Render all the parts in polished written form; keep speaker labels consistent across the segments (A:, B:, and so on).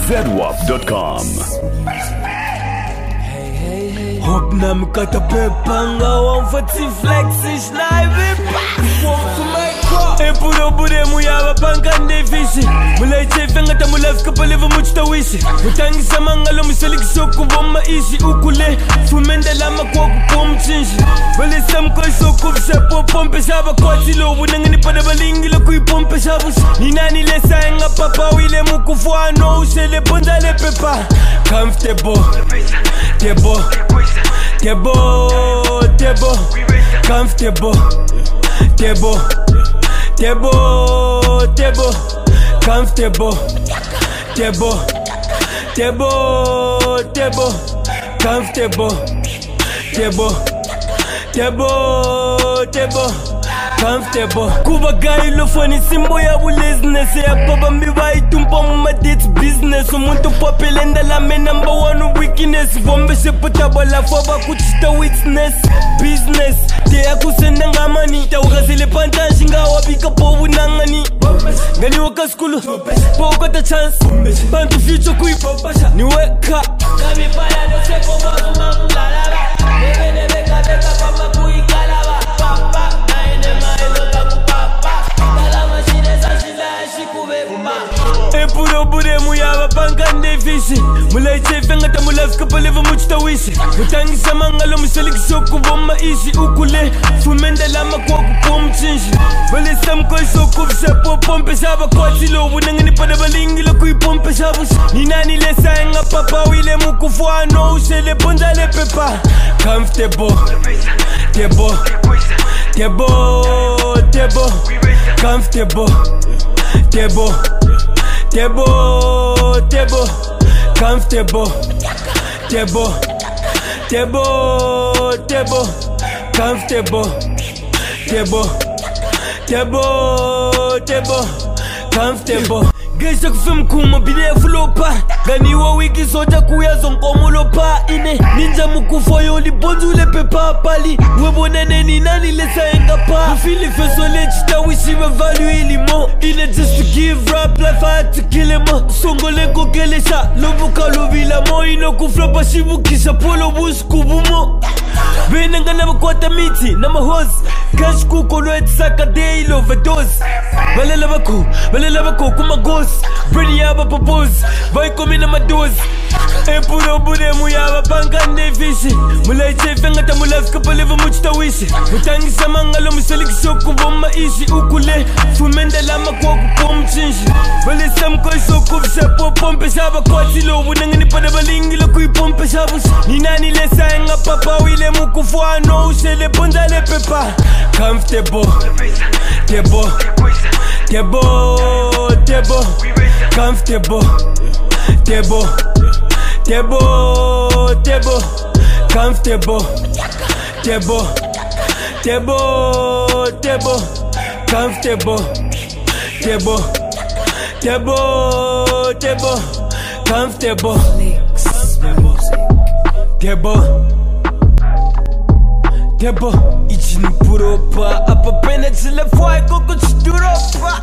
A: ZWAP.com.
B: Hope na mkata pepanga wamfati flexi snipe for my car. E puro bude muyaba panga nefishi. Mula chefe ngata mula fika leva muchta wishi. Mutangi samangalo miselik shoku voma ishi ukule. Fumende lama kwa kupomchinshi. Bale samko shoku vshapo pompe shaba kwati lo bunangani pada balingi lo kui pompe shabus. Ninani lesa enga papa wile mukufwa no ushele ponda le pepa. Comfortable, tebo, tebo, tebo, comfortable, tebo, tebo, tebo, comfortable, tebo, tebo, tebo, comfortable, tebo, tebo, tebo, comfortable. Kuba guy lo funny simbo ya business ya baba miba itumpa mama dates business. Umuntu popelenda la me number one weakness. Bombe se puta bola foba kuchita witness business. Te akusenda ngamani ta ukazile pantashi ngawa bika pobu nangani. Ngani waka skulu poko ta chance bantu future kuipa ni weka kami pala no se koma kumangala bebe beka beka kama kuikalaba papa. E puro bude muyaba panga nefishi. Mula chefe ngata mula fika paleva muchta wishi. Mutangi samangalo miselik shoku voma ishi ukule. Fumende lama kwa kupomchinshi. Bale samko shoku vshapo pompe shaba kwati lo bunangani pada balingi lo kui pompe shabus. Ninani lesa enga papa wile mukufwa no ushele ponda le pepa. Comfortable, tebo, tebo, tebo, comfortable, tebo, tebo, tebo, comfortable, tebo, tebo, tebo, comfortable, tebo, tebo, tebo, comfortable. Gesha kufim kuma bide fulopa. Gani wa wiki soja kuya zonkomo lopa. Ine ninja mukufo yoli bonzu le pepa pali. Webone neni nani lesa enga pa. Mufili feso le chita wishi me value ili mo. Ine just to give rap life I had to kill him mo. Songo le kokele sha lobuka lobila mo. Ino kuflopa shibu kisha polo bush kubumo. Bene nga nama kwata miti nama hose. Cash kuko lo etisaka day overdose. Balela bako kuma ghost. Pretty yaba propose. Vai komi na madoze. E puro bude muyaba panga nefishi. Mula chefe ngata mula fika paleva muchta wishi. Mutangi samangalo miselik shoku voma ishi ukule. Fumende lama kwa kupomchinshi. Bale samko shoku vshapo pompe shaba kwati lo bunangani pada balingi lo kui pompe shabus. Ninani lesa enga papa wile mukufwa no ushele ponda le pepa. Comfortable, tebo, tebo, tebo, comfortable, tebo, tebo, tebo, comfortable, tebo, tebo, tebo, comfortable, tebo, tebo, tebo, comfortable, tebo, tebo, ichini puropa. Apa pena chile fwai koko chiduropa.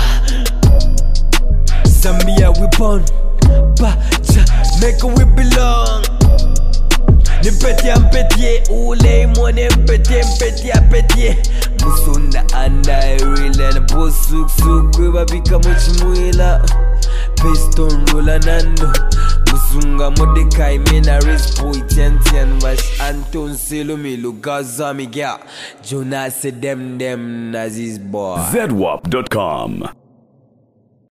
B: Zambia we born, Jamaica we belong. Nimpeti ampetie, ule imone mpeti apetie. Musunda anda irila na posuk sukwe babika muchimwila. Piston rola nando. Musunga Mordecai mena respo itian was Anton Selomilo Gaza Miguel Jonas dem Nazis boy
A: ZWAP.com.